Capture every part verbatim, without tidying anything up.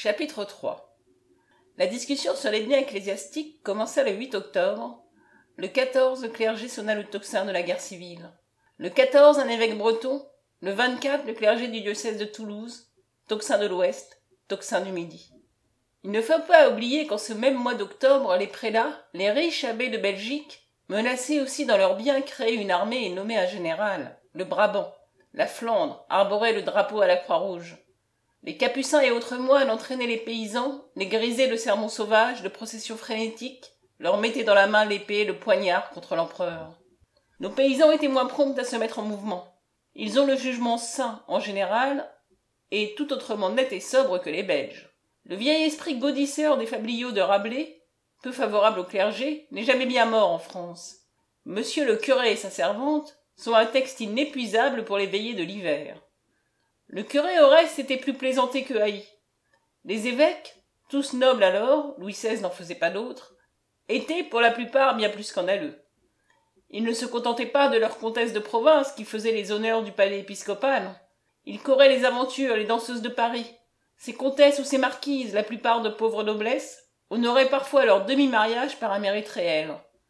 Chapitre trois. La discussion sur les biens ecclésiastiques commença le huit octobre. Le quatorze, le clergé sonna le tocsin de la guerre civile. Le quatorze, un évêque breton. Le vingt-quatre, le clergé du diocèse de Toulouse, tocsin de l'Ouest, tocsin du Midi. Il ne faut pas oublier qu'en ce même mois d'octobre, les prélats, les riches abbés de Belgique, menaçaient aussi dans leurs biens créer une armée et nommer un général. Le Brabant, la Flandre, arborait le drapeau à la Croix-Rouge. Les capucins et autres moines entraînaient les paysans, les grisaient de sermons sauvages, de processions frénétiques, leur mettaient dans la main l'épée et le poignard contre l'empereur. Nos paysans étaient moins prompts à se mettre en mouvement. Ils ont le jugement sain, en général, et tout autrement net et sobre que les Belges. Le vieil esprit gaudisseur des fabliaux de Rabelais, peu favorable au clergé, n'est jamais bien mort en France. Monsieur le curé et sa servante sont un texte inépuisable pour les veillées de l'hiver. Le curé au reste était plus plaisanté que haï. Les évêques, tous nobles alors, Louis seize n'en faisait pas d'autres, étaient pour la plupart bien plus scandaleux. Ils ne se contentaient pas de leurs comtesses de province qui faisaient les honneurs du palais épiscopal. Ils couraient les aventures, les danseuses de Paris. Ces comtesses ou ces marquises, la plupart de pauvres noblesses, honoraient parfois leur demi-mariage par un mérite réel.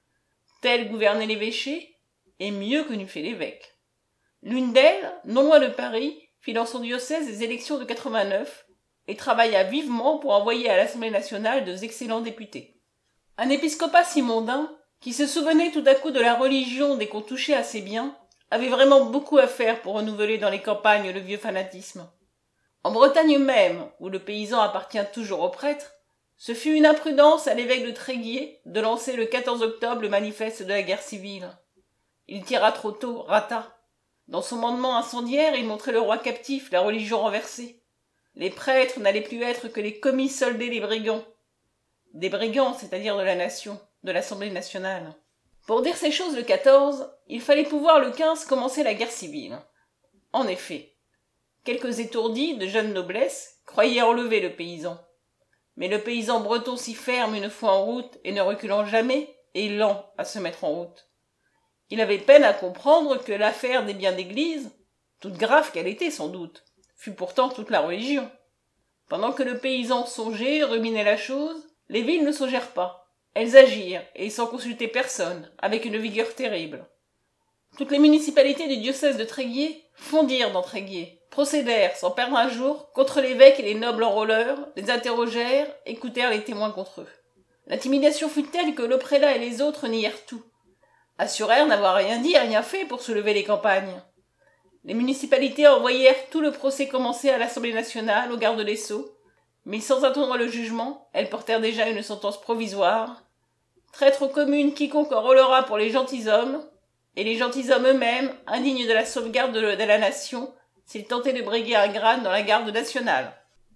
Tel gouvernait l'évêché, et mieux que n'eût fait l'évêque. L'une d'elles, non loin de Paris, fit dans son diocèse des élections de quatre-vingt-neuf et travailla vivement pour envoyer à l'Assemblée nationale deux excellents députés. Un épiscopat si mondain, qui se souvenait tout à coup de la religion dès qu'on touchait à ses biens, avait vraiment beaucoup à faire pour renouveler dans les campagnes le vieux fanatisme. En Bretagne même, où le paysan appartient toujours au prêtre, ce fut une imprudence à l'évêque de Tréguier de lancer le quatorze octobre le manifeste de la guerre civile. Il tira trop tôt, rata. Dans son mandement incendiaire, il montrait le roi captif, la religion renversée. Les prêtres n'allaient plus être que les commis soldés des brigands. Des brigands, c'est-à-dire de la nation, de l'Assemblée nationale. Pour dire ces choses le quatorze, il fallait pouvoir le quinze commencer la guerre civile. En effet, quelques étourdis de jeune noblesse croyaient enlever le paysan. Mais le paysan breton si ferme une fois en route et ne reculant jamais, est lent à se mettre en route. Il avait peine à comprendre que l'affaire des biens d'église, toute grave qu'elle était sans doute, fut pourtant toute la religion. Pendant que le paysan songeait, ruminait la chose, les villes ne songèrent pas. Elles agirent, et sans consulter personne, avec une vigueur terrible. Toutes les municipalités du diocèse de Tréguier fondirent dans Tréguier, procédèrent, sans perdre un jour, contre l'évêque et les nobles enrôleurs, les interrogèrent, écoutèrent les témoins contre eux. L'intimidation fut telle que le prélat et les autres nièrent tout. Assurèrent n'avoir rien dit, rien fait pour soulever les campagnes. Les municipalités envoyèrent tout le procès commencé à l'Assemblée nationale, au garde des Sceaux, mais sans attendre le jugement, elles portèrent déjà une sentence provisoire. Traître aux communes quiconque enrôlera pour les gentilshommes, et les gentilshommes eux-mêmes, indignes de la sauvegarde de, de la nation, s'ils tentaient de briguer un grade dans la garde nationale.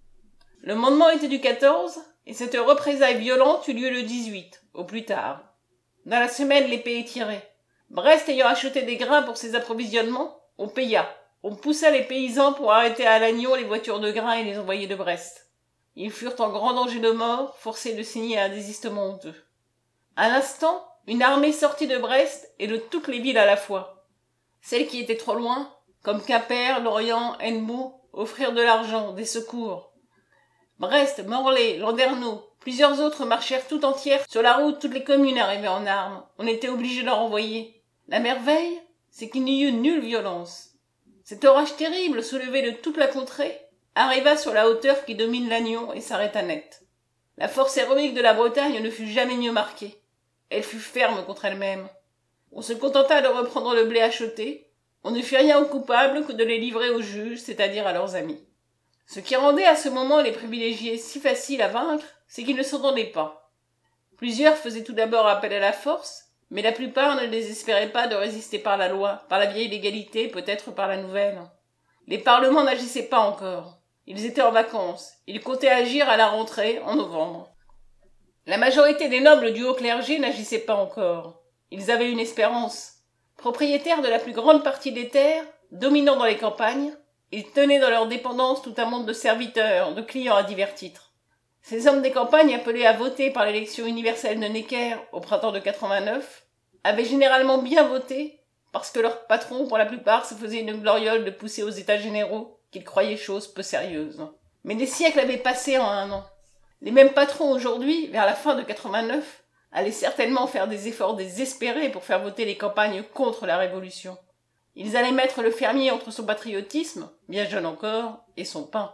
Le mandement était du quatorze, et cette représaille violente eut lieu le dix-huit, au plus tard. Dans la semaine, l'épée est tirée. Brest ayant acheté des grains pour ses approvisionnements, on paya. On poussa les paysans pour arrêter à Lannion les voitures de grains et les envoyer de Brest. Ils furent en grand danger de mort, forcés de signer un désistement honteux. À l'instant, une armée sortit de Brest et de toutes les villes à la fois. Celles qui étaient trop loin, comme Quimper, Lorient, Hennebeau, offrirent de l'argent, des secours. Brest, Morlaix, Landerneau, plusieurs autres marchèrent tout entières sur la route, toutes les communes arrivaient en armes. On était obligé de leur envoyer. La merveille, c'est qu'il n'y eut nulle violence. Cet orage terrible, soulevé de toute la contrée, arriva sur la hauteur qui domine Lannion et s'arrêta net. La force héroïque de la Bretagne ne fut jamais mieux marquée. Elle fut ferme contre elle-même. On se contenta de reprendre le blé acheté. On ne fit rien aux coupables que de les livrer aux juges, c'est-à-dire à leurs amis. Ce qui rendait à ce moment les privilégiés si faciles à vaincre, c'est qu'ils ne s'entendaient pas. Plusieurs faisaient tout d'abord appel à la force, mais la plupart ne désespéraient pas de résister par la loi, par la vieille légalité, peut-être par la nouvelle. Les parlements n'agissaient pas encore. Ils étaient en vacances. Ils comptaient agir à la rentrée, en novembre. La majorité des nobles du haut clergé n'agissaient pas encore. Ils avaient une espérance. Propriétaires de la plus grande partie des terres, dominants dans les campagnes, ils tenaient dans leur dépendance tout un monde de serviteurs, de clients à divers titres. Ces hommes des campagnes, appelés à voter par l'élection universelle de Necker au printemps de quatre-vingt-neuf, avaient généralement bien voté, parce que leurs patrons, pour la plupart, se faisaient une gloriole de pousser aux états généraux, qu'ils croyaient chose peu sérieuse. Mais des siècles avaient passé en un an. Les mêmes patrons aujourd'hui, vers la fin de quatre-vingt-neuf, allaient certainement faire des efforts désespérés pour faire voter les campagnes contre la Révolution. Ils allaient mettre le fermier entre son patriotisme, bien jeune encore, et son pain.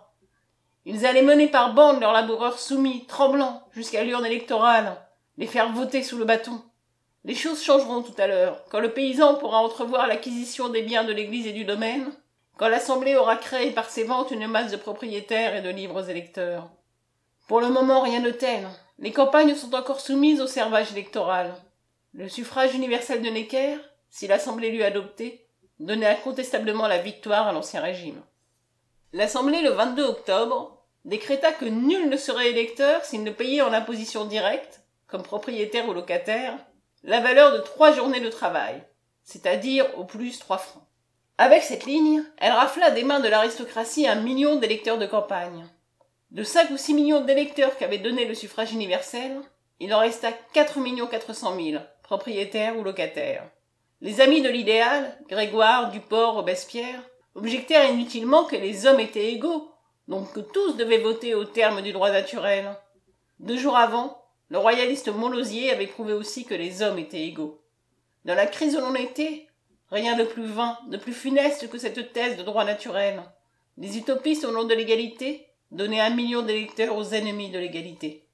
Ils allaient mener par bande leurs laboureurs soumis, tremblants, jusqu'à l'urne électorale, les faire voter sous le bâton. Les choses changeront tout à l'heure, quand le paysan pourra entrevoir l'acquisition des biens de l'église et du domaine, quand l'Assemblée aura créé par ses ventes une masse de propriétaires et de libres électeurs. Pour le moment, rien de tel. Les campagnes sont encore soumises au servage électoral. Le suffrage universel de Necker, si l'Assemblée l'eût adopté, donnait incontestablement la victoire à l'Ancien Régime. L'Assemblée, le vingt-deux octobre, décréta que nul ne serait électeur s'il ne payait en imposition directe, comme propriétaire ou locataire, la valeur de trois journées de travail, c'est-à-dire au plus trois francs. Avec cette ligne, elle rafla des mains de l'aristocratie un million d'électeurs de campagne. De cinq ou six millions d'électeurs qu'avait donné le suffrage universel, il en resta quatre millions quatre cent mille, propriétaires ou locataires. Les amis de l'idéal, Grégoire, Duport, Robespierre, objectèrent inutilement que les hommes étaient égaux, donc que tous devaient voter au terme du droit naturel. Deux jours avant, le royaliste Montlosier avait prouvé aussi que les hommes étaient égaux. Dans la crise où l'on était, rien de plus vain, de plus funeste que cette thèse de droit naturel. Les utopistes au nom de l'égalité donnaient un million d'électeurs aux ennemis de l'égalité.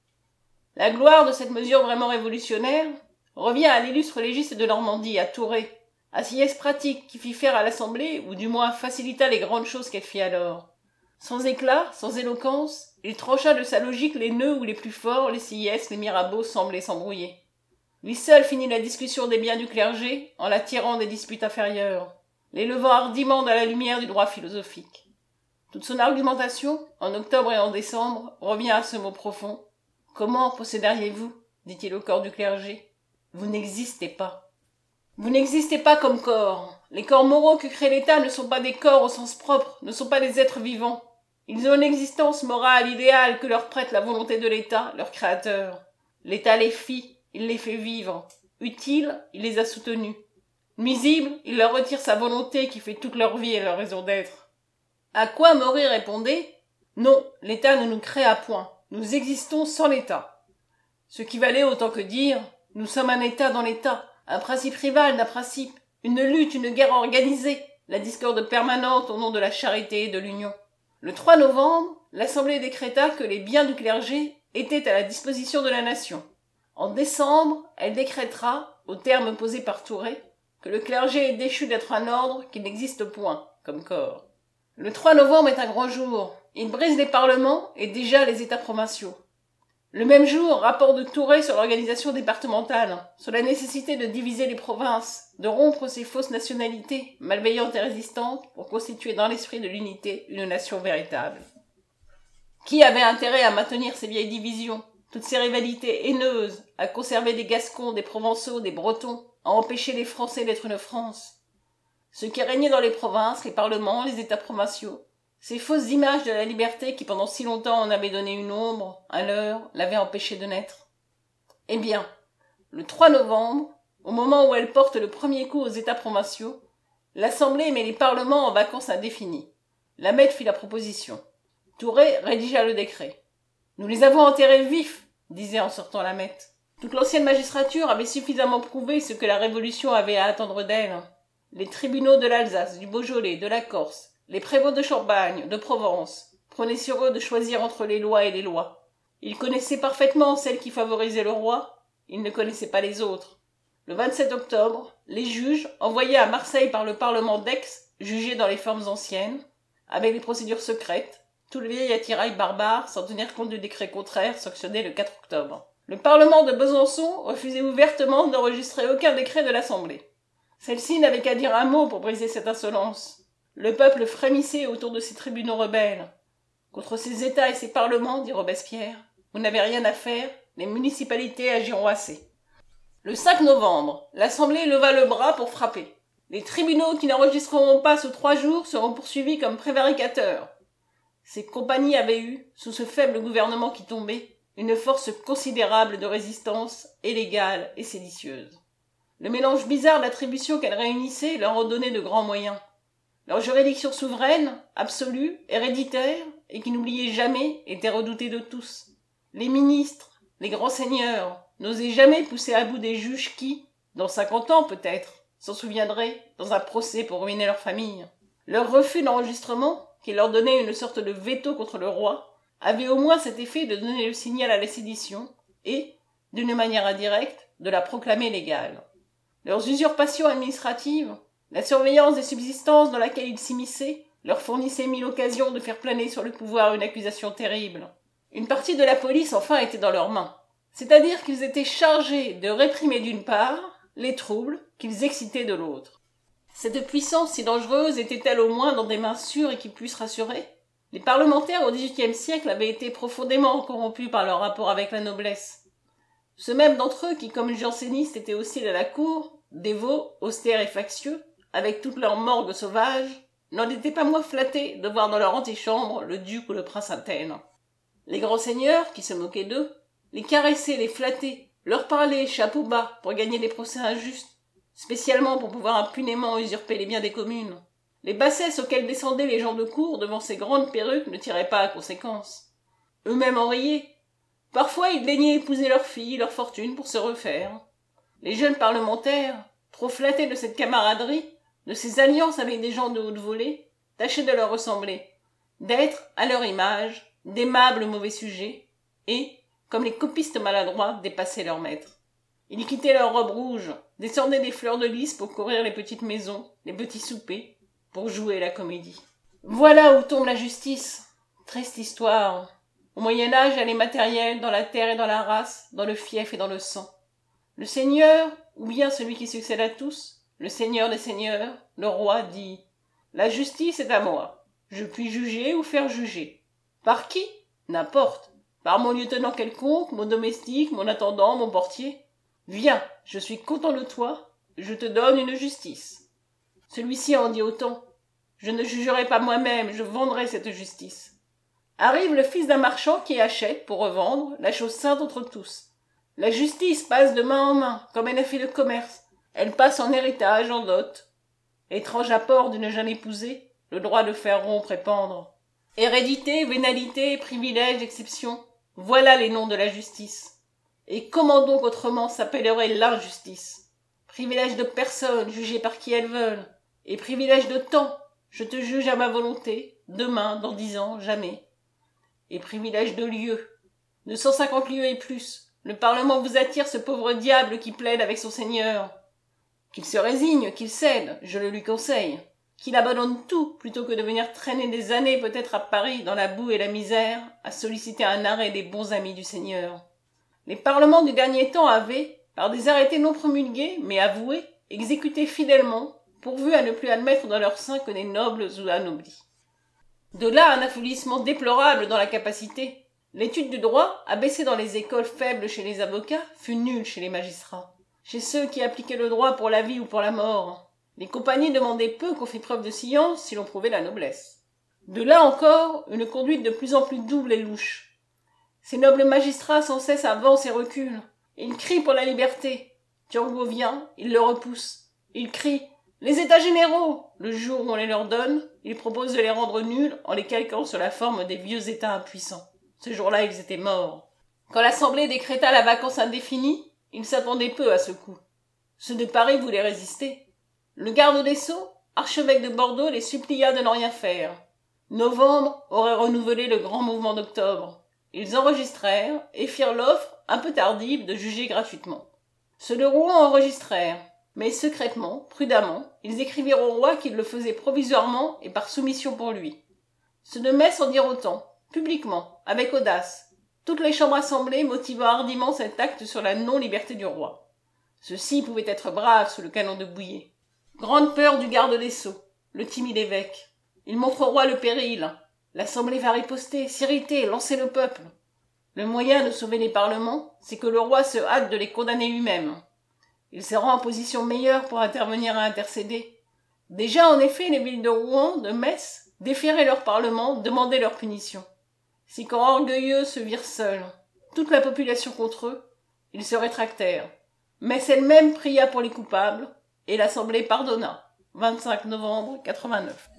La gloire de cette mesure vraiment révolutionnaire revient à l'illustre légiste de Normandie, à Tourret, assiette pratique qui fit faire à l'Assemblée, ou du moins facilita les grandes choses qu'elle fit alors. Sans éclat, sans éloquence, il trancha de sa logique les nœuds où les plus forts, les Sieyès, les Mirabeau semblaient s'embrouiller. Lui seul finit la discussion des biens du clergé en la tirant des disputes inférieures, les levant hardiment dans la lumière du droit philosophique. Toute son argumentation, en octobre et en décembre, revient à ce mot profond. « Comment posséderiez-vous » dit-il au corps du clergé. « Vous n'existez pas. » Vous n'existez pas comme corps. Les corps moraux que crée l'État ne sont pas des corps au sens propre, ne sont pas des êtres vivants. Ils ont une existence morale idéale que leur prête la volonté de l'État, leur créateur. L'État les fit, il les fait vivre. Utiles, il les a soutenus. Nuisibles, il leur retire sa volonté qui fait toute leur vie et leur raison d'être. À quoi Maury répondait « Non, l'État ne nous créa point. Nous existons sans l'État. » Ce qui valait autant que dire « Nous sommes un État dans l'État, un principe rival d'un principe, une lutte, une guerre organisée, la discorde permanente au nom de la charité et de l'union. » Le trois novembre, l'Assemblée décréta que les biens du clergé étaient à la disposition de la nation. En décembre, elle décrétera, au terme posé par Tourret, que le clergé est déchu d'être un ordre qui n'existe point, comme corps. Le trois novembre est un grand jour. Il brise les parlements et déjà les États provinciaux. Le même jour, rapport de Tourret sur l'organisation départementale, sur la nécessité de diviser les provinces, de rompre ces fausses nationalités, malveillantes et résistantes, pour constituer dans l'esprit de l'unité une nation véritable. Qui avait intérêt à maintenir ces vieilles divisions, toutes ces rivalités haineuses, à conserver des Gascons, des Provençaux, des Bretons, à empêcher les Français d'être une France? Ce qui régnait dans les provinces, les parlements, les États provinciaux, ces fausses images de la liberté qui pendant si longtemps en avaient donné une ombre, un leurre, l'avaient empêché de naître. Eh bien, le trois novembre, au moment où elle porte le premier coup aux États provinciaux, l'Assemblée met les parlements en vacances indéfinies. Lameth fit la proposition. Tourret rédigea le décret. « Nous les avons enterrés vifs, disait en sortant Lameth. Toute l'ancienne magistrature avait suffisamment prouvé ce que la Révolution avait à attendre d'elle. Les tribunaux de l'Alsace, du Beaujolais, de la Corse, les prévôts de Champagne, de Provence, prenaient sur eux de choisir entre les lois et les lois. Ils connaissaient parfaitement celles qui favorisaient le roi, ils ne connaissaient pas les autres. Le vingt-sept octobre, les juges, envoyés à Marseille par le Parlement d'Aix, jugeaient dans les formes anciennes, avec les procédures secrètes, tout le vieil attirail barbare, sans tenir compte du décret contraire, sanctionné le quatre octobre. Le Parlement de Besançon refusait ouvertement d'enregistrer aucun décret de l'Assemblée. Celle-ci n'avait qu'à dire un mot pour briser cette insolence. Le peuple frémissait autour de ces tribunaux rebelles. Contre ces États et ces parlements, dit Robespierre, vous n'avez rien à faire, les municipalités agiront assez. Le cinq novembre, l'Assemblée leva le bras pour frapper. Les tribunaux qui n'enregistreront pas sous trois jours seront poursuivis comme prévaricateurs. Ces compagnies avaient eu, sous ce faible gouvernement qui tombait, une force considérable de résistance, illégale et séditieuse. Le mélange bizarre d'attributions qu'elles réunissaient leur en donnait de grands moyens. Leur juridiction souveraine, absolue, héréditaire, et qui n'oubliait jamais était redouté de tous. Les ministres, les grands seigneurs, n'osaient jamais pousser à bout des juges qui, dans cinquante ans peut-être, s'en souviendraient dans un procès pour ruiner leur famille. Leur refus d'enregistrement, qui leur donnait une sorte de veto contre le roi, avait au moins cet effet de donner le signal à la sédition et, d'une manière indirecte, de la proclamer légale. Leurs usurpations administratives, la surveillance des subsistances dans laquelle ils s'immisçaient, leur fournissaient mille occasions de faire planer sur le pouvoir une accusation terrible. Une partie de la police, enfin, était dans leurs mains. C'est-à-dire qu'ils étaient chargés de réprimer d'une part les troubles qu'ils excitaient de l'autre. Cette puissance si dangereuse était-elle au moins dans des mains sûres et qui puissent rassurer ? Les parlementaires au dix-huitième siècle avaient été profondément corrompus par leur rapport avec la noblesse. Ceux même d'entre eux qui, comme jansénistes, étaient hostiles à la cour, dévots, austères et factieux, avec toute leur morgue sauvage, n'en étaient pas moins flattés de voir dans leur antichambre le duc ou le prince Athènes. Les grands seigneurs, qui se moquaient d'eux, les caressaient, les flattaient, leur parlaient chapeau bas pour gagner des procès injustes, spécialement pour pouvoir impunément usurper les biens des communes. Les bassesses auxquelles descendaient les gens de cour devant ces grandes perruques ne tiraient pas à conséquence. Eux-mêmes en riaient. Parfois, ils daignaient épouser leurs filles, leur fortune pour se refaire. Les jeunes parlementaires, trop flattés de cette camaraderie, de ces alliances avec des gens de haute volée, tâchaient de leur ressembler, d'être, à leur image, d'aimables mauvais sujets, et, comme les copistes maladroits, dépassaient leurs maîtres. Ils quittaient leurs robes rouges, descendaient des fleurs de lys pour courir les petites maisons, les petits soupers, pour jouer la comédie. Voilà où tombe la justice. Triste histoire. Au Moyen-Âge, elle est matérielle dans la terre et dans la race, dans le fief et dans le sang. Le seigneur, ou bien celui qui succède à tous, le seigneur des seigneurs, le roi dit « La justice est à moi. Je puis juger ou faire juger. Par qui ? N'importe. Par mon lieutenant quelconque, mon domestique, mon attendant, mon portier. Viens, je suis content de toi, je te donne une justice. » Celui-ci en dit autant. Je ne jugerai pas moi-même, je vendrai cette justice. Arrive le fils d'un marchand qui achète, pour revendre, la chose sainte entre tous. La justice passe de main en main, comme elle a fait le commerce. Elle passe en héritage, en dot. Étrange apport d'une jeune épousée, le droit de faire rompre et pendre. Hérédité, vénalité, privilège, exception. Voilà les noms de la justice. Et comment donc autrement s'appellerait l'injustice ? Privilège de personnes, jugées par qui elles veulent. Et privilège de temps, je te juge à ma volonté, demain, dans dix ans, jamais. Et privilège de lieu, de cent cinquante lieues et plus, le Parlement vous attire ce pauvre diable qui plaide avec son seigneur. Qu'il se résigne, qu'il cède, je le lui conseille, qu'il abandonne tout, plutôt que de venir traîner des années peut-être à Paris, dans la boue et la misère, à solliciter un arrêt des bons amis du Seigneur. Les parlements du dernier temps avaient, par des arrêtés non promulgués, mais avoués, exécuté fidèlement, pourvu à ne plus admettre dans leur sein que des nobles ou anoblis. De là un affaiblissement déplorable dans la capacité. L'étude du droit, abaissée dans les écoles faibles chez les avocats, fut nulle chez les magistrats, chez ceux qui appliquaient le droit pour la vie ou pour la mort. Les compagnies demandaient peu qu'on fît preuve de science si l'on prouvait la noblesse. De là encore une conduite de plus en plus double et louche. Ces nobles magistrats sans cesse avancent et reculent. Ils crient pour la liberté. Turgot vient, ils le repoussent. Ils crient « Les États généraux !» Le jour où on les leur donne, ils proposent de les rendre nuls en les calquant sur la forme des vieux États impuissants. Ce jour-là, ils étaient morts. Quand l'Assemblée décréta la vacance indéfinie, ils s'attendaient peu à ce coup. Ceux de Paris voulaient résister. Le garde des Sceaux, archevêque de Bordeaux, les supplia de n'en rien faire. Novembre aurait renouvelé le grand mouvement d'octobre. Ils enregistrèrent et firent l'offre, un peu tardive, de juger gratuitement. Ceux de Rouen enregistrèrent. Mais secrètement, prudemment, ils écrivirent au roi qu'ils le faisaient provisoirement et par soumission pour lui. Ceux de Metz en dirent autant, publiquement, avec audace, toutes les chambres assemblées motivant hardiment cet acte sur la non-liberté du roi. Ceux-ci pouvaient être braves sous le canon de Bouillé. Grande peur du garde des Sceaux, le timide évêque. Il montre au roi le péril. L'assemblée va riposter, s'irriter, lancer le peuple. Le moyen de sauver les parlements, c'est que le roi se hâte de les condamner lui-même. Il se rend en position meilleure pour intervenir à intercéder. Déjà, en effet, les villes de Rouen, de Metz, déféraient leur parlement, demandaient leur punition. Si quand orgueilleux se virent seuls, toute la population contre eux, ils se rétractèrent. Metz elle-même pria pour les coupables, et l'Assemblée pardonna. vingt-cinq novembre quatre-vingt-neuf.